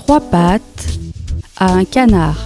3 pattes à un canard.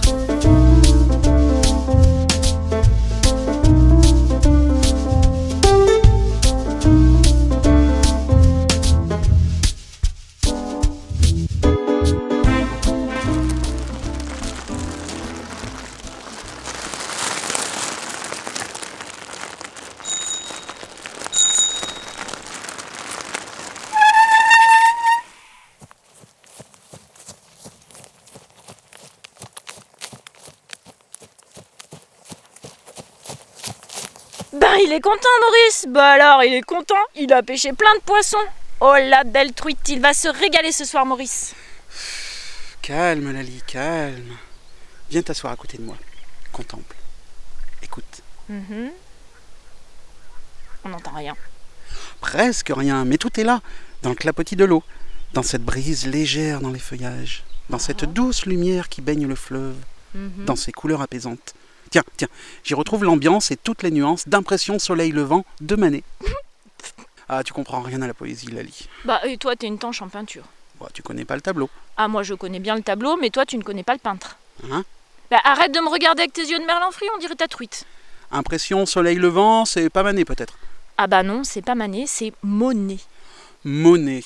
Ben il est content Maurice. Bah alors il est content, il a pêché plein de poissons. Oh la belle truite, il va se régaler ce soir Maurice. Calme Lali, calme. Viens t'asseoir à côté de moi. Contemple. Écoute. On n'entend rien. Presque rien, mais tout est là, dans le clapotis de l'eau, dans cette brise légère dans les feuillages, dans cette douce lumière qui baigne le fleuve, dans ses couleurs apaisantes. Tiens, j'y retrouve l'ambiance et toutes les nuances d'impression soleil levant de Manet. Ah, tu comprends rien à la poésie, Lali. Bah et toi t'es une tanche en peinture. Bon, tu connais pas le tableau. Ah moi je connais bien le tableau, mais toi tu ne connais pas le peintre. Hein? Bah arrête de me regarder avec tes yeux de merlan frit, on dirait ta truite. Impression soleil levant, c'est pas Manet peut-être. Ah bah non, c'est pas Manet, c'est Monet. Monet.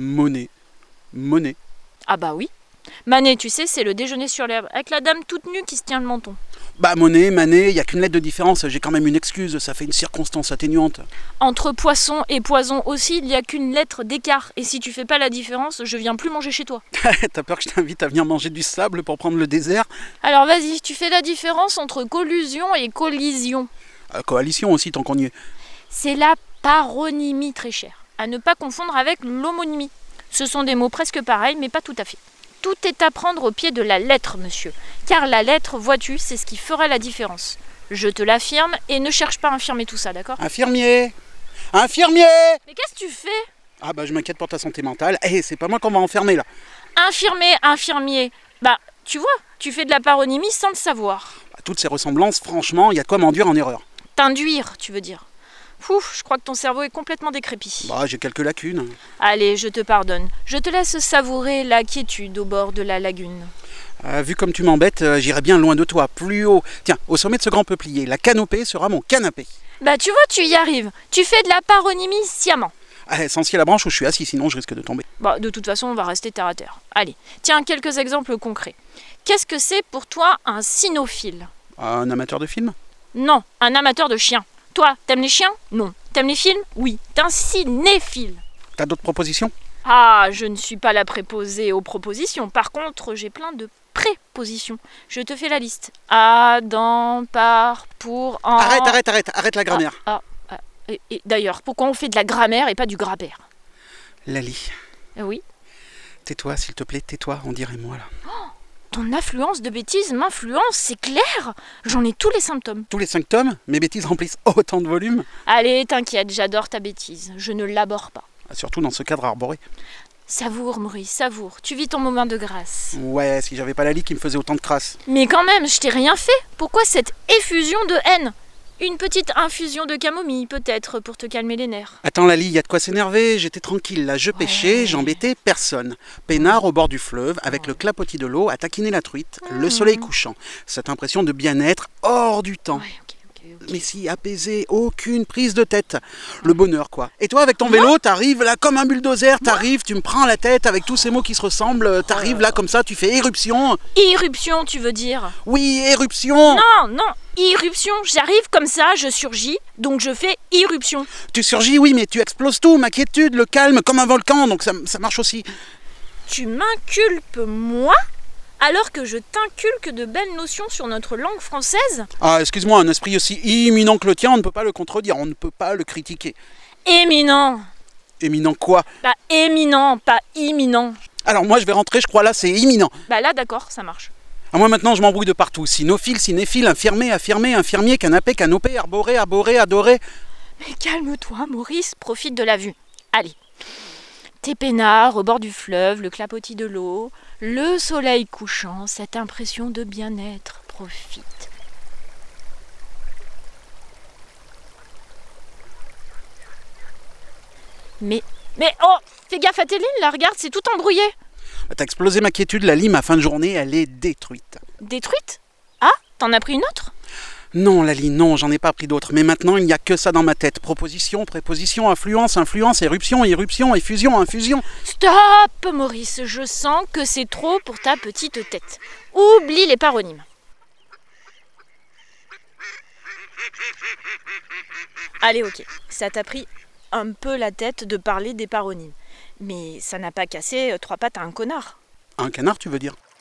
Ah bah oui. Manet, tu sais, c'est le déjeuner sur l'herbe, avec la dame toute nue qui se tient le menton. Bah Monet, Manet, y a qu'une lettre de différence, j'ai quand même une excuse, ça fait une circonstance atténuante. Entre poisson et poison aussi, il n'y a qu'une lettre d'écart. Et si tu fais pas la différence, je viens plus manger chez toi. T'as peur que je t'invite à venir manger du sable pour prendre le désert? Alors vas-y, tu fais la différence entre collusion et collision. Coalition aussi, tant qu'on y est. C'est la paronymie très chère, à ne pas confondre avec l'homonymie. Ce sont des mots presque pareils, mais pas tout à fait. Tout est à prendre au pied de la lettre, monsieur. Car la lettre, vois-tu, c'est ce qui fera la différence. Je te l'affirme, et ne cherche pas à infirmer tout ça, d'accord ? Infirmier! Mais qu'est-ce que tu fais ? Ah bah je m'inquiète pour ta santé mentale. C'est pas moi qu'on va enfermer là. Infirmier. Bah, tu vois, tu fais de la paronymie sans le savoir. Toutes ces ressemblances, franchement, y a de quoi m'enduire en erreur. T'induire, tu veux dire. Ouf, je crois que ton cerveau est complètement décrépit. Bah j'ai quelques lacunes. Allez, je te pardonne. Je te laisse savourer la quiétude au bord de la lagune. Vu comme tu m'embêtes, j'irai bien loin de toi, plus haut. Tiens, au sommet de ce grand peuplier, la canopée sera mon canapé. Bah tu vois, tu y arrives. Tu fais de la paronymie sciemment. Sans scier la branche où je suis assis, sinon je risque de tomber. Bah de toute façon, on va rester terre à terre. Allez, tiens, quelques exemples concrets. Qu'est-ce que c'est pour toi un cynophile ? Un amateur de film ? Non, un amateur de chiens. Toi, t'aimes les chiens ? Non. T'aimes les films ? Oui. T'es un cinéphile. T'as d'autres propositions ? Ah, je ne suis pas la préposée aux propositions. Par contre, j'ai plein de prépositions. Je te fais la liste. À, dans, par, pour, en... Arrête la grammaire. Et d'ailleurs, pourquoi on fait de la grammaire et pas du grappère ? Lali. Oui. Tais-toi, s'il te plaît, tais-toi, on dirait moi là. Ton affluence de bêtises m'influence, c'est clair. J'en ai tous les symptômes. Tous les symptômes, mes bêtises remplissent autant de volume. Allez, t'inquiète, j'adore ta bêtise. Je ne l'aborde pas. Surtout dans ce cadre arboré. Savoure, Maurice, savoure. Tu vis ton moment de grâce. Ouais, si j'avais pas Lali qui me faisait autant de crasse. Mais quand même, je t'ai rien fait. Pourquoi cette effusion de haine ? Une petite infusion de camomille, peut-être, pour te calmer les nerfs. Attends Lali, y a de quoi s'énerver, j'étais tranquille là, je pêchais, j'embêtais personne. Peinard au bord du fleuve, avec le clapotis de l'eau, à taquiner la truite, le soleil couchant. Cette impression de bien-être hors du temps. Ok. Mais si, apaisé, aucune prise de tête. Le bonheur quoi. Et toi avec ton vélo, t'arrives là comme un bulldozer, tu me prends la tête avec tous ces mots qui se ressemblent, t'arrives là comme ça, tu fais éruption. Irruption, tu veux dire ? Oui, éruption. Non, irruption, j'arrive comme ça, je surgis, donc je fais irruption. Tu surgis, oui, mais tu exploses tout, ma quiétude, le calme, comme un volcan, donc ça marche aussi. Tu m'inculpes, moi ? Alors que je t'inculque de belles notions sur notre langue française ? Ah, excuse-moi, un esprit aussi imminent que le tien, on ne peut pas le contredire, on ne peut pas le critiquer. Éminent. Éminent quoi ? Bah éminent, pas imminent. Alors moi je vais rentrer, je crois là c'est imminent. Bah là d'accord, ça marche. Moi maintenant je m'embrouille de partout, cynophile, cinéphile, infirmé, affirmé, infirmier, canapé, canopé, arboré, adoré. Mais calme-toi Maurice, profite de la vue. Allez. Tes peinards au bord du fleuve, le clapotis de l'eau, le soleil couchant, cette impression de bien-être, profite. Mais oh, fais gaffe à tes lignes là, regarde, c'est tout embrouillé. T'as explosé ma quiétude, Lali, ma fin de journée, elle est détruite. Détruite? Ah, t'en as pris une autre? Non, Lali, non, j'en ai pas pris d'autres. Mais maintenant, il n'y a que ça dans ma tête. Proposition, préposition, influence, influence, éruption, irruption, effusion, infusion. Stop, Maurice, je sens que c'est trop pour ta petite tête. Oublie les paronymes. Allez, ok, ça t'a pris un peu la tête de parler des paronymes. Mais ça n'a pas cassé 3 pattes à un connard. Un canard, tu veux dire?